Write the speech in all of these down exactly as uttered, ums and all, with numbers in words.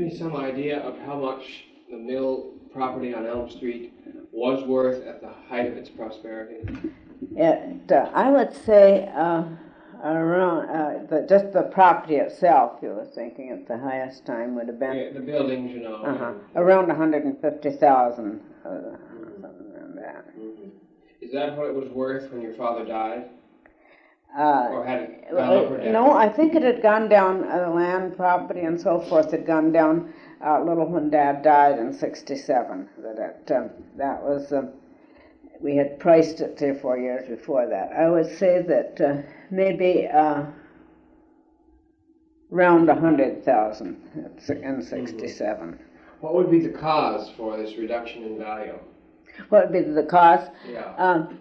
give me some idea of how much the mill property on Elm Street was worth at the height of its prosperity? It, uh, I would say uh, around, uh, the, just the property itself, you were thinking at the highest time would have been... Yeah, the buildings, you know. Uh-huh. Around one hundred fifty thousand, uh, mm-hmm. something like that. Mm-hmm. Is that what it was worth when your father died? Uh, or had it gone up or down? No, I think it had gone down, uh, land, property, and so forth had gone down a uh, little when Dad died in sixty-seven. That it, um, that was, uh, we had priced it three or four years before that. I would say that uh, maybe uh, around one hundred thousand in sixty-seven. Mm-hmm. What would be the cause for this reduction in value? What would be the cause? Yeah. Um,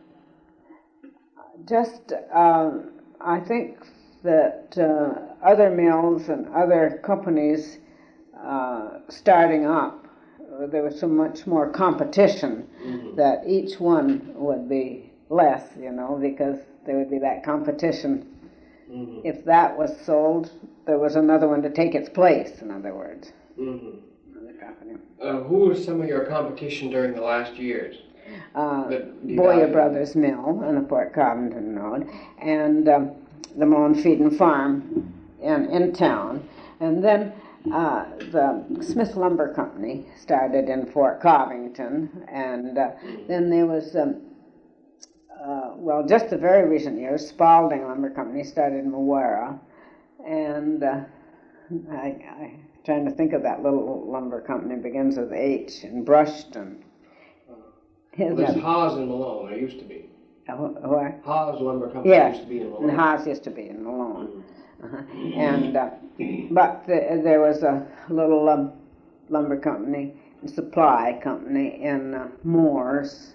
Just, um, I think that uh, other mills and other companies uh, starting up, uh, there was so much more competition mm-hmm. that each one would be less, you know, because there would be that competition. Mm-hmm. If that was sold, there was another one to take its place, in other words. Mm-hmm. Uh, who was some of your competition during the last years? Uh, Boyer Brothers Mill on the Port Covington Road, and um, the Malone Feed and Farm in, in town. And then uh, the Smith Lumber Company started in Fort Covington, and uh, then there was, um, uh, well, just the very recent years, Spalding Lumber Company started in Mawara, and uh, I, I'm trying to think of that little lumber company, begins with H, in Brushton. Well, there's Haas in Malone, there used to be. Uh, where? Haas Lumber Company yeah. used to be in Malone. And Haas used to be in Malone. Mm-hmm. Uh-huh. And, uh, but the, there was a little um, lumber company, supply company in uh, Moores,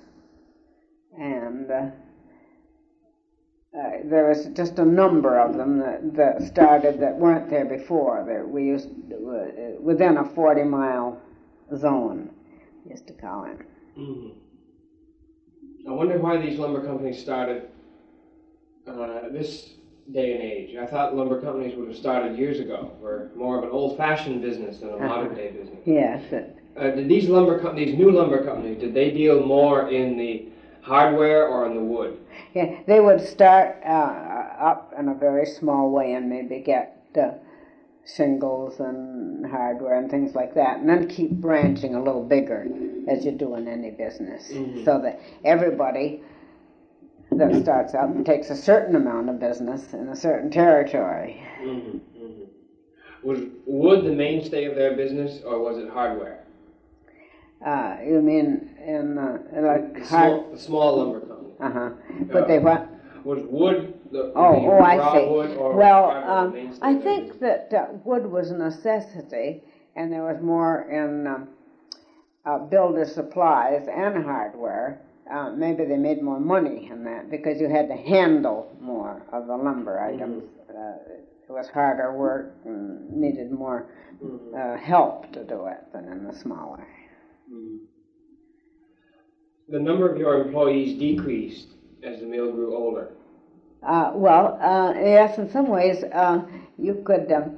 and uh, uh, there was just a number of them that, that started that weren't there before. That we used uh, within a forty mile zone, used to call it. Mm-hmm. I wonder why these lumber companies started uh, this day and age. I thought lumber companies would have started years ago. Were more of an old-fashioned business than a uh-huh. modern-day business. Yes. It, uh, did these lumber companies, new lumber companies, did they deal more in the hardware or in the wood? Yeah, they would start uh, up in a very small way and maybe get uh, shingles and hardware and things like that, and then keep branching a little bigger as you do in any business, mm-hmm. so that everybody that starts out takes a certain amount of business in a certain territory. Mm-hmm. Mm-hmm. Was wood the mainstay of their business, or was it hardware? Uh, you mean in, uh, in like the, hard... small, the small lumber company? Uh-huh. But uh, they what? Was wood the, oh, the oh, I see. wood or well, um, I think that uh, wood was a necessity, and there was more in um, uh, builder supplies and hardware. Uh, maybe they made more money in that because you had to handle more of the lumber items. Mm-hmm. uh, it was harder work and needed more mm-hmm. uh, help to do it than in the smaller. Mm-hmm. The number of your employees decreased as the mill grew older. Uh, well, uh, yes, in some ways, uh, you could, um,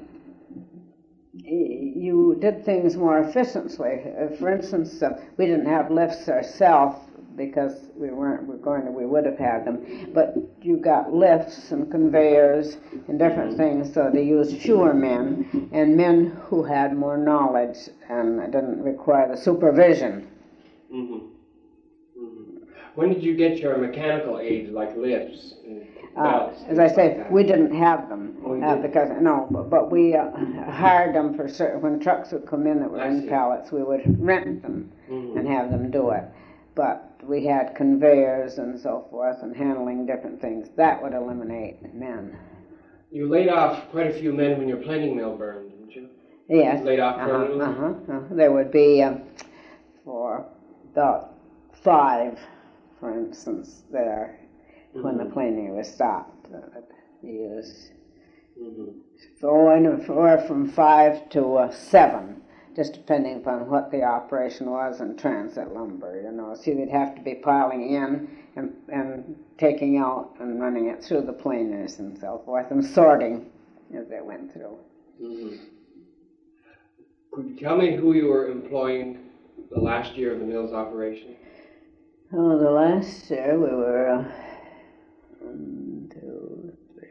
you did things more efficiently. Uh, for instance, uh, we didn't have lifts ourselves because we weren't we're going to, we would have had them, but you got lifts and conveyors and different things, so they used fewer men, and men who had more knowledge and didn't require the supervision. Mm-hmm. When did you get your mechanical aids like lifts and belts? Uh, as I say, like we didn't have them oh, uh, because no, but, but we uh, hired them for certain. When trucks would come in that were I in see. pallets, we would rent them mm-hmm. and have them do it. But we had conveyors and so forth and handling different things. That would eliminate men. You laid off quite a few men when your planing mill burned, didn't you? Yes. Laid off permanently? Uh-huh, uh-huh, uh-huh. There would be uh, for about five, for instance, there mm-hmm. when the planing was stopped. Uh, used. Mm-hmm. So anywhere from five to uh, seven, just depending upon what the operation was in transit lumber, you know. So you'd have to be piling in and, and taking out and running it through the planers and so forth and sorting as they went through. Mm-hmm. Could you tell me who you were employing the last year of the mill's operation? Oh, the last year we were uh, one, two, three,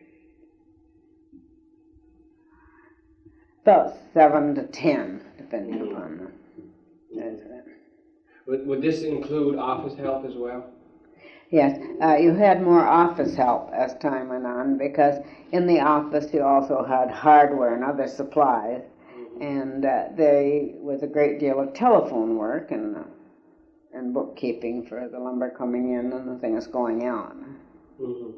about seven to ten, depending mm-hmm. upon the resident. Would, would this include office help as well? Yes, uh, you had more office help as time went on, because in the office you also had hardware and other supplies, mm-hmm. and uh, there was a great deal of telephone work and uh, and bookkeeping for the lumber coming in and the things going out. Mm-hmm.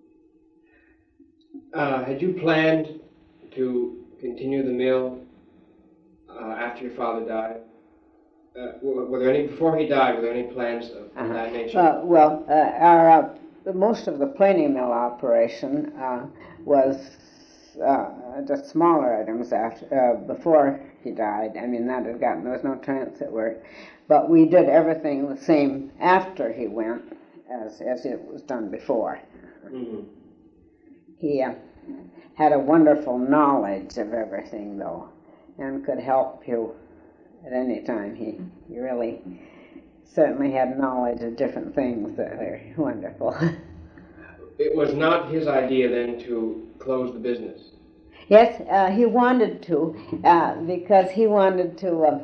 Uh, had you planned to continue the mill uh, after your father died? Uh, were there any, before he died, were there any plans of uh-huh. that nature? Uh, well, uh, our, uh, most of the planing mill operation uh, was uh, just smaller items after, uh, before he died. I mean, that had gotten, there was no transit work. But we did everything the same after he went as, as it was done before. Mm-hmm. He uh, had a wonderful knowledge of everything, though, and could help you at any time. He, he really certainly had knowledge of different things that are wonderful. It was not his idea then to close the business? Yes, uh, he wanted to, uh, because he wanted to uh,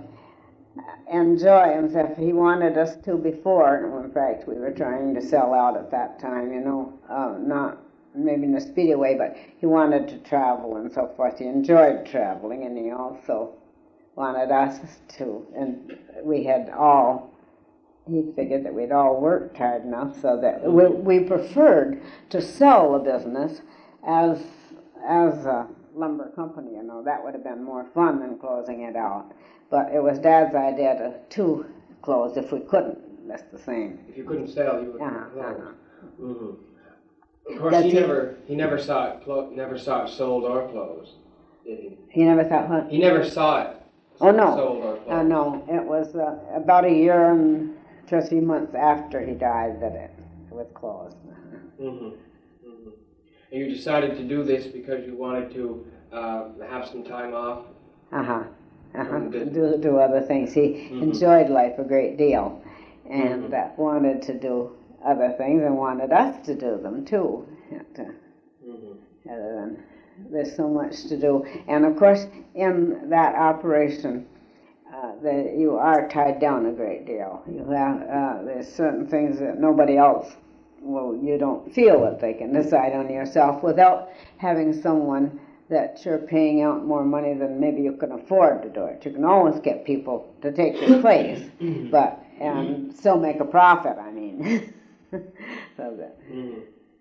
enjoy himself. He wanted us to before. In fact, we were trying to sell out at that time, you know, uh, not maybe in a speedy way, but he wanted to travel and so forth. He enjoyed traveling, and he also wanted us to, and we had all, he figured that we'd all worked hard enough so that we, we preferred to sell the business as as a lumber company, you know. That would have been more fun than closing it out. But it was Dad's idea to, to close if we couldn't. That's the same. If you couldn't sell, you would uh-huh, close. Uh-huh. Mm-hmm. Of course, That's he never he never saw it clo- never saw it sold or closed, did he? He never thought what? He never saw it. Oh no. Sold or closed. Uh, no, it was uh, about a year and two or three months after he died that it was closed. Mm-hmm. Mm-hmm. And you decided to do this because you wanted to uh, have some time off. Uh huh. Uh-huh. Do, do other things. He mm-hmm. enjoyed life a great deal, and mm-hmm. uh, wanted to do other things, and wanted us to do them too. To, mm-hmm. Other than there's so much to do, and of course in that operation, uh, the, you are tied down a great deal. You have uh, there's certain things that nobody else will. You don't feel that they can decide on yourself without having someone that you're paying out more money than maybe you can afford to do it. You can always get people to take your place, but and still make a profit, I mean. So that. Mm-hmm.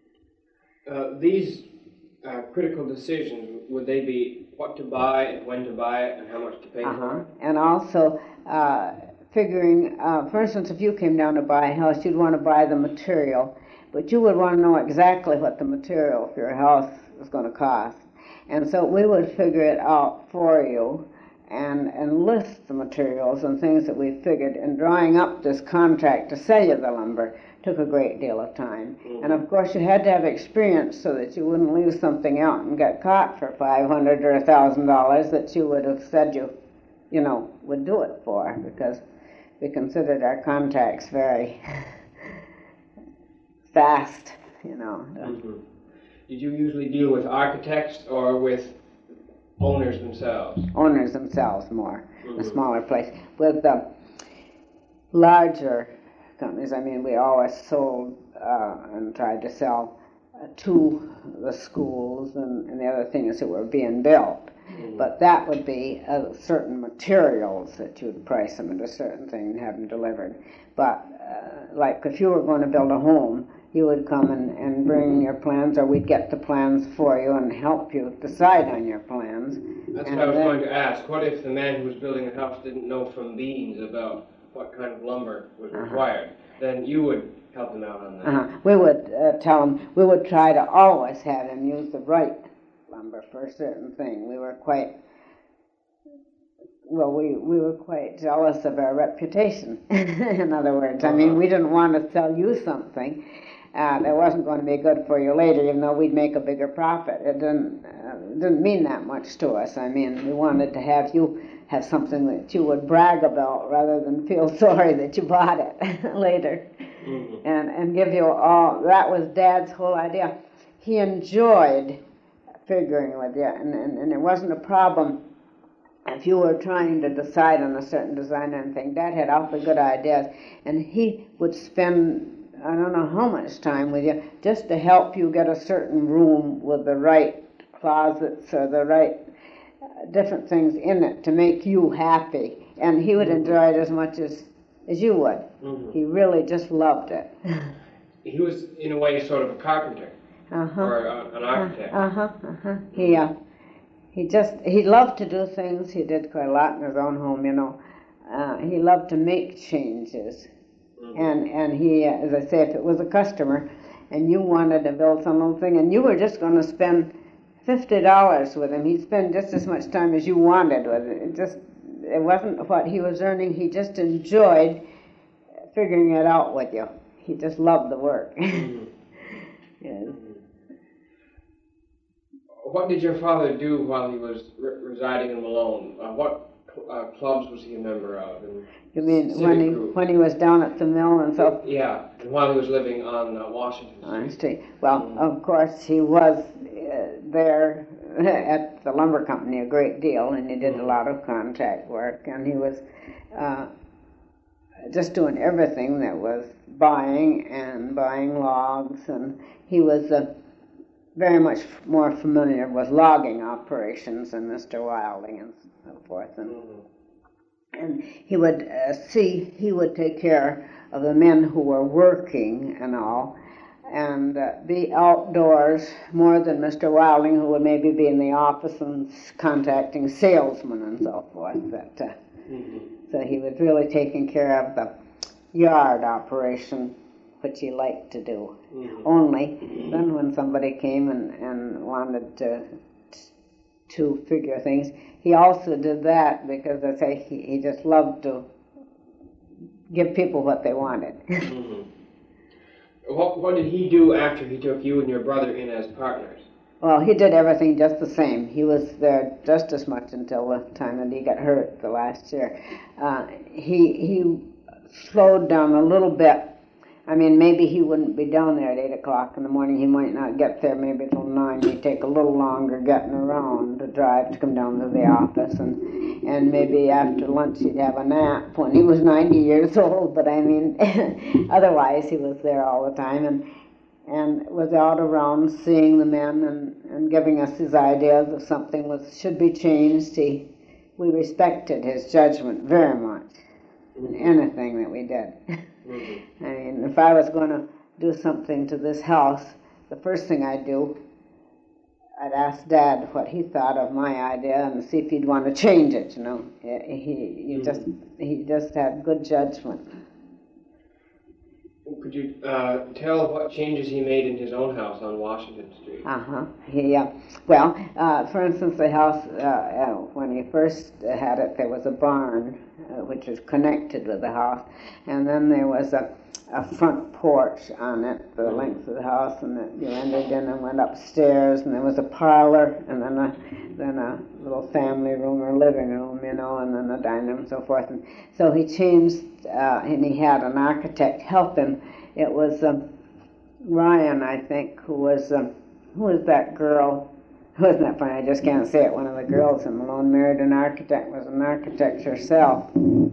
Uh, these uh, critical decisions, would they be what to buy and when to buy it and how much to pay uh-huh. for it? And also uh, figuring, uh, for instance, if you came down to buy a house, you'd want to buy the material, but you would want to know exactly what the material for your house is going to cost. And so we would figure it out for you and, and list the materials and things that we figured. And drawing up this contract to sell you the lumber took a great deal of time. Mm-hmm. And of course you had to have experience so that you wouldn't leave something out and get caught for five hundred dollars or one thousand dollars that you would have said you, you know, would do it for, because we considered our contracts very fast, you know. Mm-hmm. Did you usually deal with architects or with owners themselves? Owners themselves more, mm-hmm. a smaller place. With the larger companies, I mean, we always sold uh, and tried to sell uh, to the schools and, and the other things that were being built. Mm-hmm. But that would be uh, certain materials that you would price them at a certain thing and have them delivered. But uh, like if you were going to build a home, you would come and, and bring your plans, or we'd get the plans for you and help you decide on your plans. That's and what I was then, going to ask. What if the man who was building the house didn't know from beans about what kind of lumber was uh-huh. required? Then you would help him out on that. Uh-huh. We would uh, tell him, we would try to always have him use the right lumber for a certain thing. We were quite, well, we, we were quite jealous of our reputation, in other words. Uh-huh. I mean, we didn't want to sell you something Uh, that wasn't going to be good for you later, even though we'd make a bigger profit. It didn't, uh, didn't mean that much to us. I mean, we wanted to have you have something that you would brag about rather than feel sorry that you bought it later. Mm-hmm. and, and give you all, that was Dad's whole idea. He enjoyed figuring with you, and, and, and it wasn't a problem if you were trying to decide on a certain design or anything. Dad had awfully good ideas, and he would spend, I don't know how much time with you just to help you get a certain room with the right closets or the right uh, different things in it to make you happy. And he would mm-hmm. enjoy it as much as, as you would. Mm-hmm. He really just loved it. He was, in a way, sort of a carpenter. Uh-huh. Or uh, an architect. Uh-huh, uh-huh. He, uh, he just, he loved to do things. He did quite a lot in his own home, you know. Uh, he loved to make changes. Mm-hmm. And, and he, uh, as I say, if it was a customer and you wanted to build some little thing and you were just going to spend fifty dollars with him, he'd spend just as much time as you wanted with it. It just, it wasn't what he was earning. He just enjoyed figuring it out with you. He just loved the work. Mm-hmm. Yes. What did your father do while he was re- residing in Malone? Uh, what uh, clubs was he a member of? And you mean when he groups? when he was down at the mill and so? Yeah, and while he was living on uh, Washington Street. On Street. Well, mm-hmm. of course, he was uh, there at the lumber company a great deal, and he did mm-hmm. a lot of contract work, and he was uh, just doing everything that was buying and buying logs, and he was uh, very much more familiar with logging operations than Mister Wilding and so forth. And, mm-hmm. and he would uh, see, he would take care of the men who were working and all, and uh, be outdoors more than Mister Wilding, who would maybe be in the office and contacting salesmen and so forth. But, uh, mm-hmm. So he was really taking care of the yard operation, which he liked to do. Mm-hmm. Only then when somebody came and, and wanted to to figure things, he also did that because, I say, he, he just loved to give people what they wanted. Mm-hmm. What, what did he do after he took you and your brother in as partners? Well, he did everything just the same. He was there just as much until the time that he got hurt the last year. Uh, he he slowed down a little bit. I mean, maybe he wouldn't be down there at eight o'clock in the morning. He might not get there maybe till nine. He'd take a little longer getting around to drive to come down to the office. And, and maybe after lunch he'd have a nap when he was ninety years old. But I mean, otherwise he was there all the time and and was out around seeing the men and, and giving us his ideas if something was should be changed. He, we respected his judgment very much in anything that we did. Mm-hmm. I mean, if I was going to do something to this house, the first thing I'd do, I'd ask Dad what he thought of my idea and see if he'd want to change it. You know, he he mm-hmm. just he just had good judgment. Could you uh, tell what changes he made in his own house on Washington Street? Uh-huh. He, uh, well, uh, for instance, the house, uh, uh, when he first had it, there was a barn, uh, which was connected with the house, and then there was a, a front porch on it, the length of the house, and it, you entered in and went upstairs, and there was a parlor, and then a, then a little family room or living room, you know, and then a dining room and so forth. And so he changed, uh, and he had an architect help him. It was um, Ryan, I think, who was, um, who was that girl? Wasn't that funny? I just can't say it. One of the girls in Malone married an architect, was an architect herself.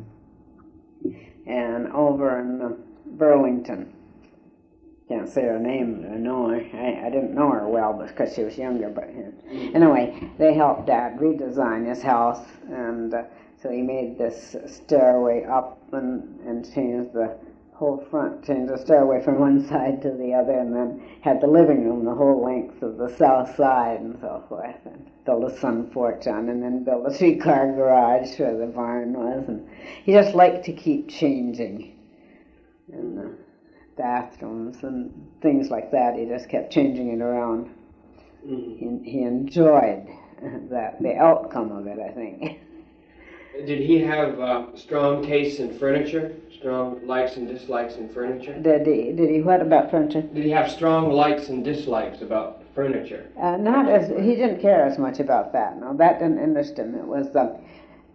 And over in uh, Burlington. Can't say her name, I know her. I, I didn't know her well because she was younger, but uh, anyway, they helped Dad redesign his house, and uh, so he made this stairway up and, and changed the whole front, changed the stairway from one side to the other, and then had the living room the whole length of the south side and so forth, and built a sun porch on, and then built a three-car garage where the barn was, and he just liked to keep changing. And the bathrooms and things like that, he just kept changing it around. Mm-hmm. He, he enjoyed that, the outcome of it, I think. Did he have uh, strong tastes in furniture? Strong likes and dislikes in furniture? Did he? Did he what about furniture? Did he have strong likes and dislikes about furniture? Uh, not as he didn't care as much about that. No, that didn't interest him. It was uh,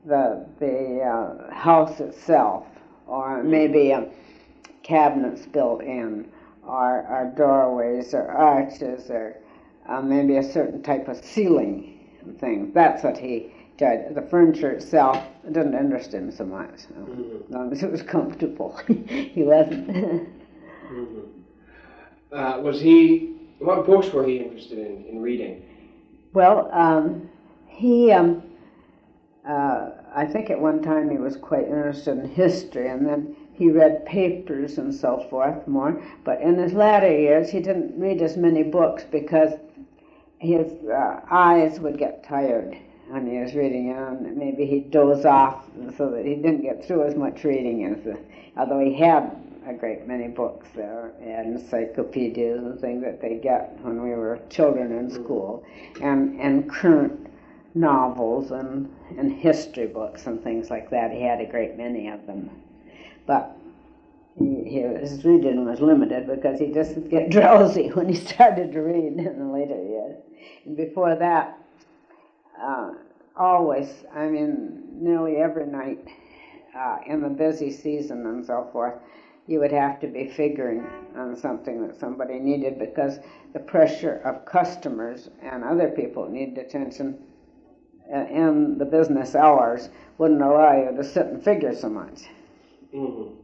the the uh, house itself, or maybe um, cabinets built in, or, or doorways, or arches, or uh, maybe a certain type of ceiling and things. That's what he tried. The furniture itself didn't interest him so much, so, mm-hmm. as long as it was comfortable. He wasn't. mm-hmm. uh, was he? What books were he interested in in reading? Well, um, he. Um, uh, I think at one time he was quite interested in history, and then he read papers and so forth more. But in his latter years, he didn't read as many books because his uh, eyes would get tired when he was reading, and maybe he'd doze off, so that he didn't get through as much reading as, uh, although he had a great many books there, and encyclopedias and things that they get when we were children in school, and, and current novels and, and history books and things like that. He had a great many of them. But he, he, his reading was limited because he just would get drowsy when he started to read in the later years. And before that, uh, always, I mean, nearly every night uh, in the busy season and so forth, you would have to be figuring on something that somebody needed, because the pressure of customers and other people needed attention in the business hours wouldn't allow you to sit and figure so much. Mm-hmm.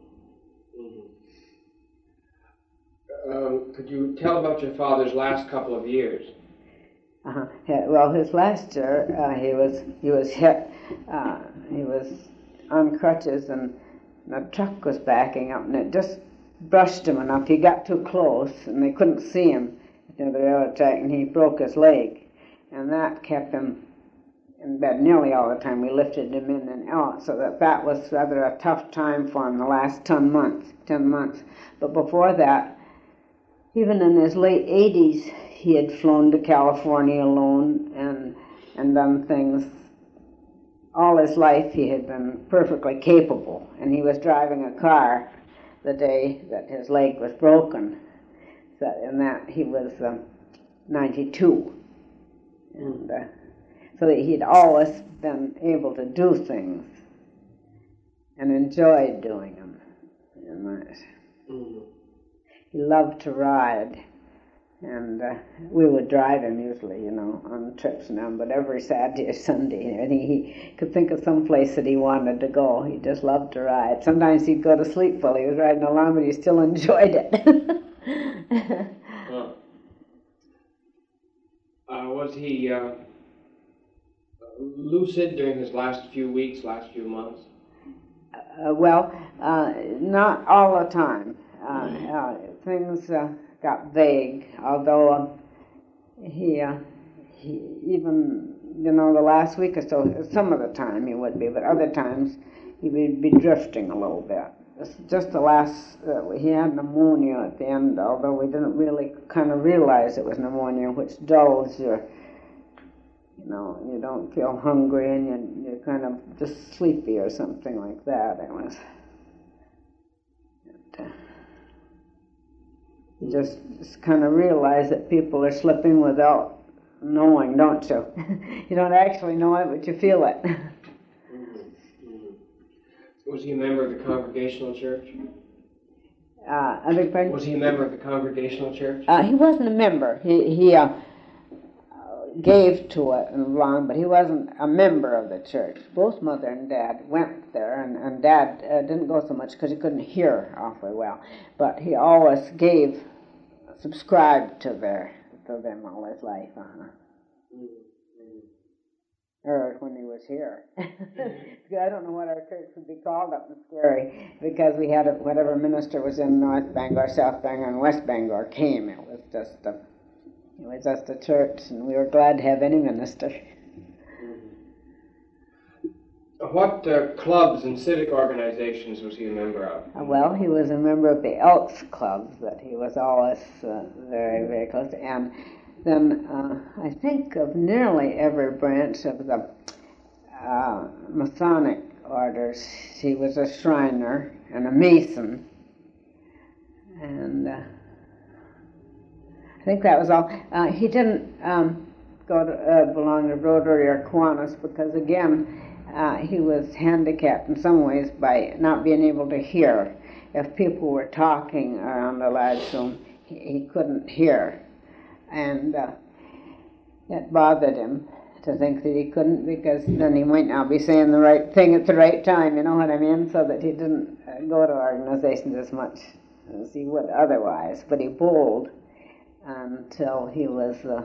Mm-hmm. Um, could you tell about your father's last couple of years? Uh-huh. Well, his last year, uh, he was he was hit. Uh, he was on crutches, and the truck was backing up, and it just brushed him enough. He got too close, and they couldn't see him at the railroad track, and he broke his leg, and that kept him in bed nearly all the time. We lifted him in and out, so that that was rather a tough time for him the last ten months. Ten months. But before that, even in his late eighties, he had flown to California alone and and done things. All his life he had been perfectly capable, and he was driving a car the day that his leg was broken. So in that he was um, ninety-two, and uh, so that he'd always been able to do things and enjoyed doing them. And that. Mm-hmm. He loved to ride. And uh, we would drive him usually, you know, on trips now, but every Saturday or Sunday. And he, he could think of some place that he wanted to go. He just loved to ride. Sometimes he'd go to sleep while he was riding along, but he still enjoyed it. Huh. Uh, was he uh, lucid during his last few weeks, last few months? Uh, well, uh, not all the time. Uh, uh, things... Uh, got vague, although uh, he, uh, he even, you know, the last week or so, some of the time he would be, but other times he would be drifting a little bit. Just the last, uh, he had pneumonia at the end, although we didn't really kind of realize it was pneumonia, which dulls your, you know, you don't feel hungry and you, you're kind of just sleepy or something like that. It was. But, uh, You just, just kind of realize that people are slipping without knowing, don't you? You don't actually know it, but you feel it. Mm-hmm. Mm-hmm. Was he a member of the Congregational Church? Uh, I beg pardon? Was he a member of the Congregational Church? Uh, he wasn't a member. He, he uh, gave to it and long, but he wasn't a member of the church. Both Mother and Dad went there, and, and Dad uh, didn't go so much because he couldn't hear awfully well. But he always gave, subscribed to their to them all his life. Uh-huh. Mm-hmm. Or when he was here. I don't know what our church would be called up in Scary, because we had a, whatever minister was in North Bangor, South Bangor, and West Bangor came. It was just a It was just a church, and we were glad to have any minister. What uh, clubs and civic organizations was he a member of? Uh, well, he was a member of the Elks Club that he was always uh, very, very close to. And then uh, I think of nearly every branch of the uh, Masonic orders. He was a Shriner and a Mason. And... Uh, I think that was all. Uh, he didn't um, go to uh, belong to Rotary or Kiwanis because, again, uh, he was handicapped in some ways by not being able to hear. If people were talking around the lads' room, he, he couldn't hear. And uh, it bothered him to think that he couldn't, because then he might not be saying the right thing at the right time, you know what I mean? So that he didn't uh, go to organizations as much as he would otherwise. But he bowled until he was uh,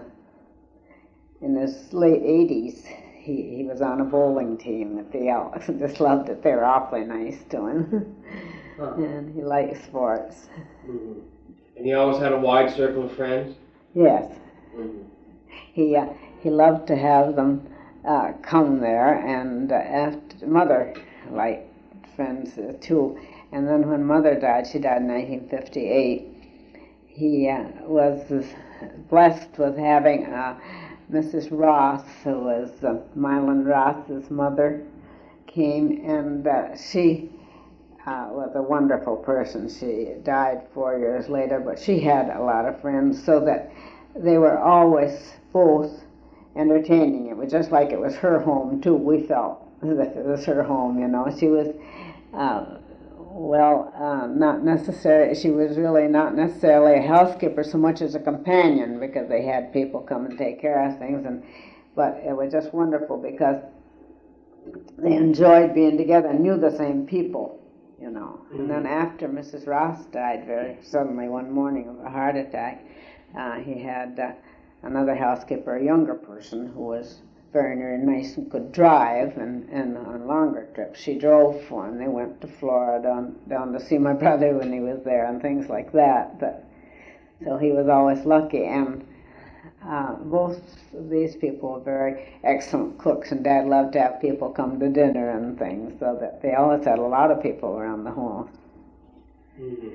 in his late eighties. He, he was on a bowling team at the Elks and just loved it. They were awfully nice to him. Huh. And he liked sports. Mm-hmm. And he always had a wide circle of friends? Yes. Mm-hmm. He uh, he loved to have them uh, come there, and uh, after Mother liked friends uh, too. And then when Mother died, she died in nineteen fifty-eight, he uh, was blessed with having uh, Missus Ross, who was uh, Mylan Ross's mother, came, and uh, she uh, was a wonderful person. She died four years later, but she had a lot of friends, so that they were always both entertaining. It was just like it was her home, too. We felt that it was her home, you know. She was, uh, well, uh, not necessarily, she was really not necessarily a housekeeper so much as a companion, because they had people come and take care of things. And but it was just wonderful because they enjoyed being together and knew the same people, you know. Mm-hmm. And then after Missus Ross died very suddenly one morning of a heart attack, uh, he had uh, another housekeeper, a younger person, who was very, very nice and could drive, and, and on longer trips she drove for him. They went to Florida down, down to see my brother when he was there and things like that. But so he was always lucky, and uh, both of these people were very excellent cooks, and Dad loved to have people come to dinner and things, so that they always had a lot of people around the home. Mm-hmm.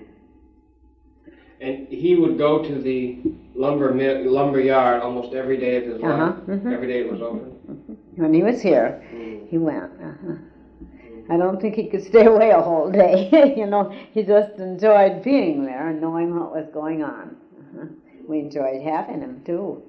And he would go to the lumber mill, lumber yard almost every day of his uh-huh. life. Mm-hmm. Every day it was open. Mm-hmm. When he was here, mm-hmm. he went. Uh-huh. Mm-hmm. I don't think he could stay away a whole day. You know, he just enjoyed being there and knowing what was going on. Uh-huh. We enjoyed having him too.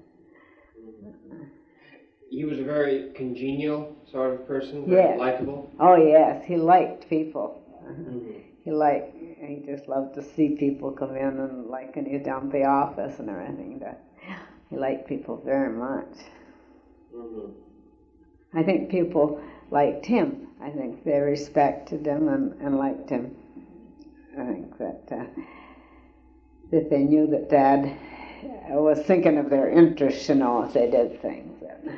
He was a very congenial sort of person, yes. likable. Oh yes, he liked people. Uh-huh. Mm-hmm. He liked. He just loved to see people come in, and like when he was down at the office and everything. That he liked people very much. Mm-hmm. I think people liked him. I think they respected him and, and liked him. I think that uh, that they knew that Dad was thinking of their interests, you know, if they did things.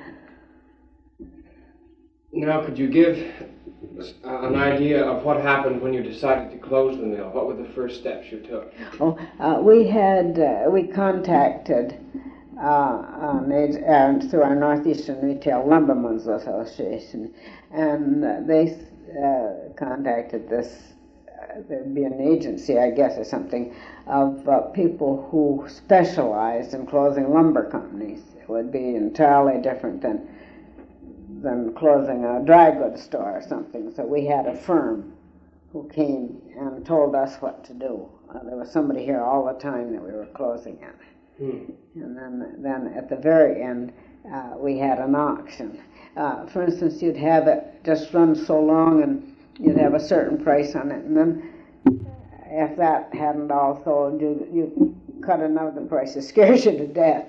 Now, could you give an idea of what happened when you decided to close the mill? What were the first steps you took? Oh, uh, we had uh, we contacted uh, um, uh, through our Northeastern Retail Lumbermen's Association, and uh, they uh, contacted this. Uh, there'd be an agency, I guess, or something, of uh, people who specialized in closing lumber companies. It would be entirely different than. than closing a dry goods store or something. So we had a firm who came and told us what to do. Uh, there was somebody here all the time that we were closing it. Hmm. And then, then at the very end, uh, we had an auction. Uh, for instance, you'd have it just run so long, and you'd have a certain price on it, and then if that hadn't all sold, you, you cut another price. It scares you to death.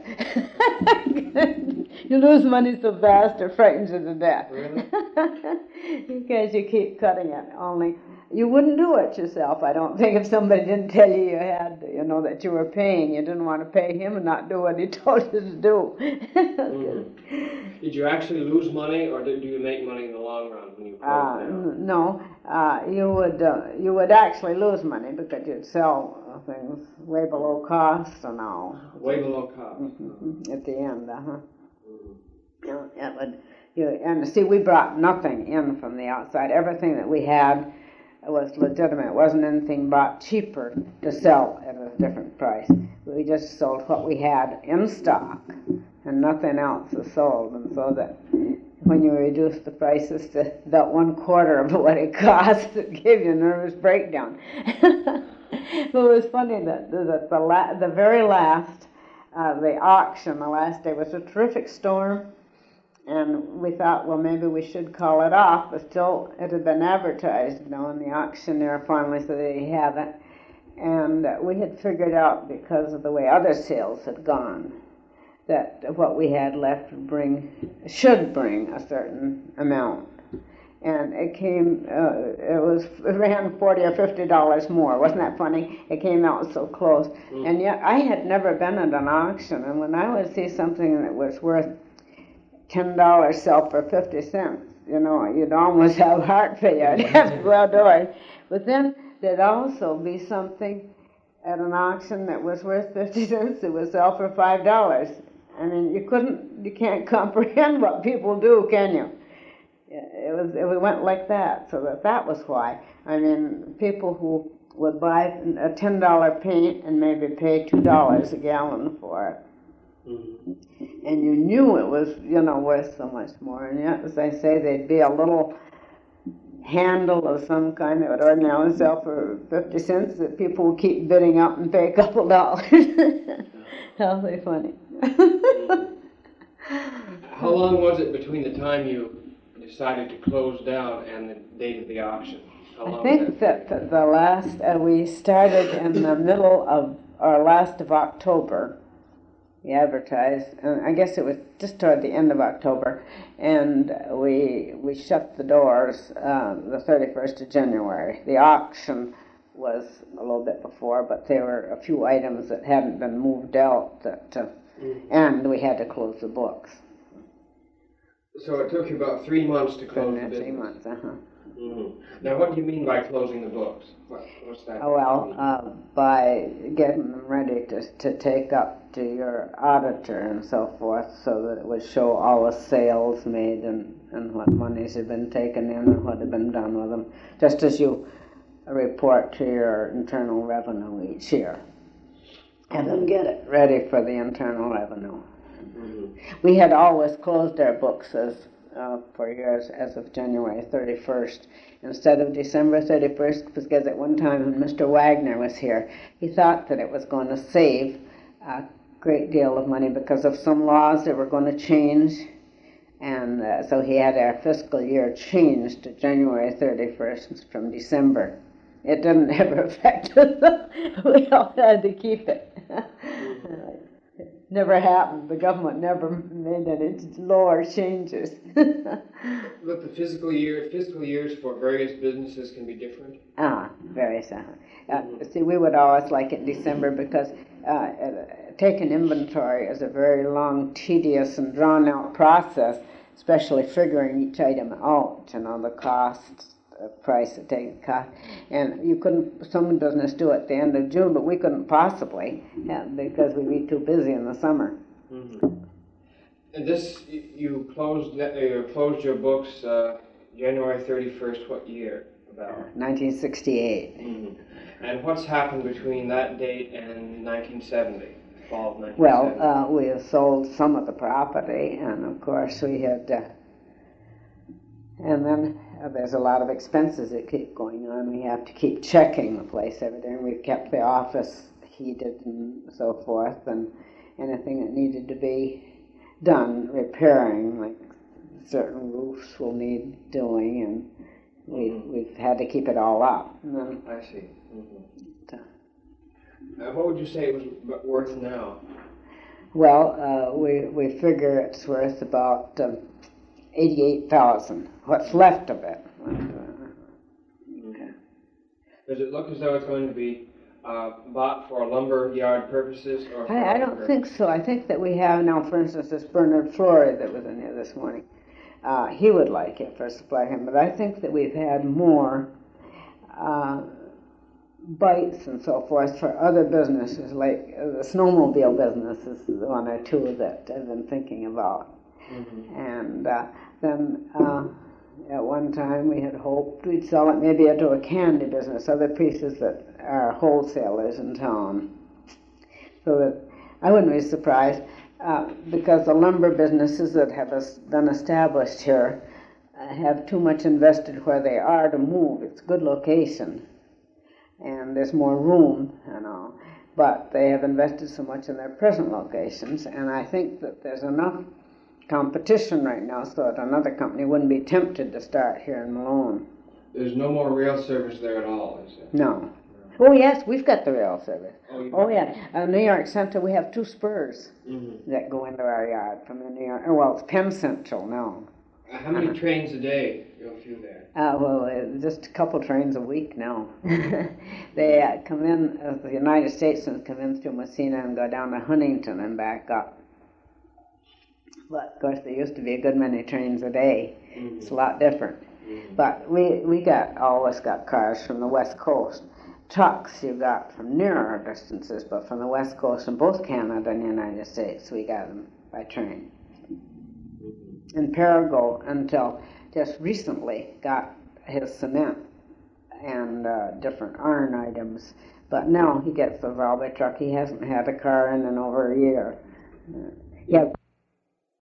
You lose money so fast, it frightens you to death. Really? Because you keep cutting it. Only you wouldn't do it yourself, I don't think, if somebody didn't tell you you had to, you know, that you were paying. You didn't want to pay him and not do what he told you to do. Mm-hmm. Did you actually lose money, or did, do you make money in the long run when you closed uh, down? No, uh, you would uh, you would actually lose money because you'd sell things way below cost and all. Way below cost. Mm-hmm. At the end, uh-huh. You know, it would, you, and see, we brought nothing in from the outside. Everything that we had was legitimate. It wasn't anything bought cheaper to sell at a different price. We just sold what we had in stock, and nothing else was sold. And so that when you reduce the prices to about one quarter of what it cost, it gave you a nervous breakdown. But it was funny that, that the, la- the very last, uh, the auction, the last day, was a terrific storm. And we thought, well, maybe we should call it off, but still, it had been advertised, you know, and the auctioneer finally said they haven't. And uh, we had figured out, because of the way other sales had gone, that what we had left would bring, should bring a certain amount. And it came, uh, it was, it ran forty or fifty dollars more. Wasn't that funny? It came out so close. Mm. And yet, I had never been at an auction, and when I would see something that was worth ten dollars sell for fifty cents, you know, you'd almost have heart failure. You'd have to go outdoors. But then there'd also be something at an auction that was worth fifty cents that would sell for five dollars. I mean, you couldn't, you can't comprehend what people do, can you? It was, it went like that, so that that was why. I mean, people who would buy a ten dollar paint and maybe pay two dollars a gallon for it. Mm-hmm. And you knew it was, you know, worth so much more. And yet, as I say, there'd be a little handle of some kind that would ordinarily sell for fifty cents that people would keep bidding up and pay a couple dollars. How they funny. How long was it between the time you decided to close down and the date of the auction? How long I think that, that the last, uh, we started in the middle of, or last of October. We advertised, and I guess it was just toward the end of October, and we we shut the doors uh, the thirty-first of January. The auction was a little bit before, but there were a few items that hadn't been moved out, that, uh, mm. and we had to close the books. So it took you about three months to close the business? Three months, uh-huh. Mm-hmm. Now, what do you mean by closing the books? What, what's that? Oh, well, uh, by getting them ready to to take up to your auditor and so forth, so that it would show all the sales made and, and what monies had been taken in and what had been done with them, just as you report to your Internal Revenue each year. And then get it ready for the Internal Revenue. Mm-hmm. We had always closed our books as Uh, for years as of January thirty-first instead of December thirty-first, because at one time when Mister Wagner was here, he thought that it was going to save a great deal of money because of some laws that were going to change, and uh, so he had our fiscal year changed to January thirty-first from December. It didn't ever affect us. We all had to keep it. Never happened. The government never made any lower changes. Look, the fiscal year, fiscal years for various businesses can be different. Ah, various. Uh, uh, see, we would always like it December because uh, uh, taking inventory is a very long, tedious, and drawn-out process, especially figuring each item out, you know, the costs, the price of taking cost. And you couldn't, some business do it at the end of June, but we couldn't possibly yeah, because we'd be too busy in the summer. Mm-hmm. And this, you closed, you closed your books uh, January thirty-first, what year about? Uh, nineteen sixty-eight. Mm-hmm. And what's happened between that date and nineteen seventy, fall of nineteen seventy? Well, uh, we have sold some of the property, and of course we had, uh, and then uh, there's a lot of expenses that keep going on. We have to keep checking the place every day. We've kept the office heated and so forth, and anything that needed to be done, repairing, like certain roofs will need doing, and we, mm-hmm. we've had to keep it all up. Then, I see. Mm-hmm. Uh, what would you say it was worth now? Well, uh, we, we figure it's worth about um, eighty-eight thousand, what's left of it. Okay. Does it look as though it's going to be uh, bought for lumber yard purposes? Or I, I don't think so. I think that we have now, for instance, this Bernard Flory that was in here this morning. Uh, he would like it for supply him, but I think that we've had more uh, bites and so forth for other businesses, like uh, the snowmobile business is the one or two that I've been thinking about. Mm-hmm. And uh, then uh, at one time we had hoped we'd sell it maybe into a candy business, other pieces that are wholesalers in town. So that I wouldn't be surprised uh, because the lumber businesses that have been established here uh, have too much invested where they are to move. It's a good location and there's more room, you know, but they have invested so much in their present locations, and I think that there's enough competition right now, so that another company wouldn't be tempted to start here in Malone. There's no more rail service there at all, is there? No. Oh, yes, we've got the rail service. Oh, you Oh, have? yeah. Uh, New York Central, we have two spurs Mm-hmm. that go into our yard from the New York, well, it's Penn Central now. Uh, how many trains a day go through there? Uh, well, uh, just a couple trains a week now. They uh, come in, uh, the United States ones come in through Messina and go down to Huntington and back up. But, of course, there used to be a good many trains a day. Mm-hmm. It's a lot different. Mm-hmm. But we, we got, always got cars from the West Coast. Trucks you got from nearer distances, but from the West Coast in both Canada and the United States, we got them by train. Mm-hmm. And Perigo, until just recently, got his cement and uh, different iron items. But now he gets the Valby truck. He hasn't had a car in in over a year. Uh, yeah,